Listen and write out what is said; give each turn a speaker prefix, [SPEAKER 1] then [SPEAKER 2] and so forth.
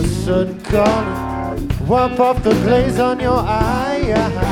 [SPEAKER 1] a sudden calling. Wipe off the glaze on your eye.